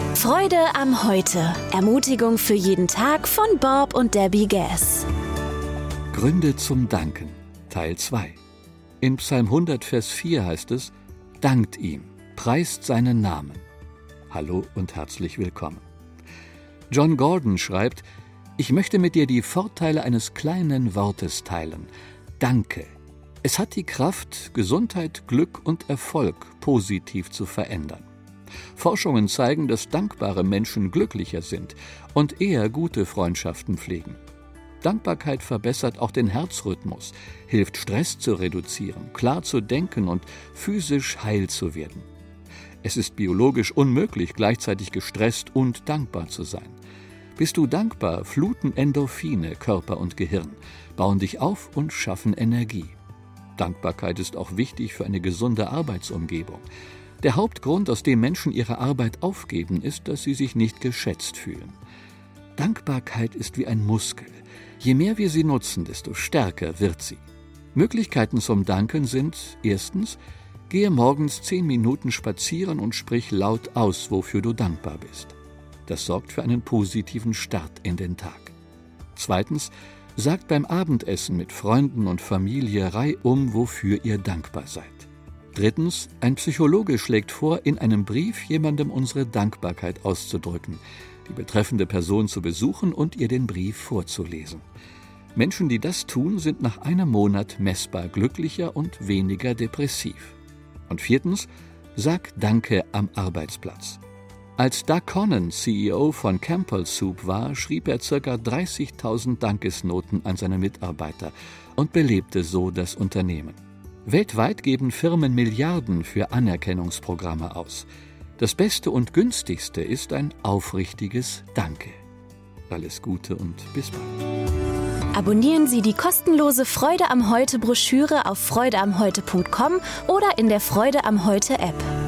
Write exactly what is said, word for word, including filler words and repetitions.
Freude am Heute. Ermutigung für jeden Tag von Bob und Debbie Gass. Gründe zum Danken, Teil zwei. In Psalm hundert, Vers vier heißt es: Dankt ihm, preist seinen Namen. Hallo und herzlich willkommen. John Gordon schreibt: Ich möchte mit dir die Vorteile eines kleinen Wortes teilen. Danke. Es hat die Kraft, Gesundheit, Glück und Erfolg positiv zu verändern. Forschungen zeigen, dass dankbare Menschen glücklicher sind und eher gute Freundschaften pflegen. Dankbarkeit verbessert auch den Herzrhythmus, hilft Stress zu reduzieren, klar zu denken und physisch heil zu werden. Es ist biologisch unmöglich, gleichzeitig gestresst und dankbar zu sein. Bist du dankbar, fluten Endorphine Körper und Gehirn, bauen dich auf und schaffen Energie. Dankbarkeit ist auch wichtig für eine gesunde Arbeitsumgebung. Der Hauptgrund, aus dem Menschen ihre Arbeit aufgeben, ist, dass sie sich nicht geschätzt fühlen. Dankbarkeit ist wie ein Muskel. Je mehr wir sie nutzen, desto stärker wird sie. Möglichkeiten zum Danken sind: Erstens, gehe morgens zehn Minuten spazieren und sprich laut aus, wofür du dankbar bist. Das sorgt für einen positiven Start in den Tag. Zweitens, sagt beim Abendessen mit Freunden und Familie reihum, wofür ihr dankbar seid. Drittens, ein Psychologe schlägt vor, in einem Brief jemandem unsere Dankbarkeit auszudrücken, die betreffende Person zu besuchen und ihr den Brief vorzulesen. Menschen, die das tun, sind nach einem Monat messbar glücklicher und weniger depressiv. Und viertens, sag Danke am Arbeitsplatz. Als Doug Connon C E O von Campbell Soup war, schrieb er ca. dreißigtausend Dankesnoten an seine Mitarbeiter und belebte so das Unternehmen. Weltweit geben Firmen Milliarden für Anerkennungsprogramme aus. Das Beste und Günstigste ist ein aufrichtiges Danke. Alles Gute und bis bald. Abonnieren Sie die kostenlose Freude am Heute Broschüre auf freude am heute punkt com oder in der Freude am Heute App.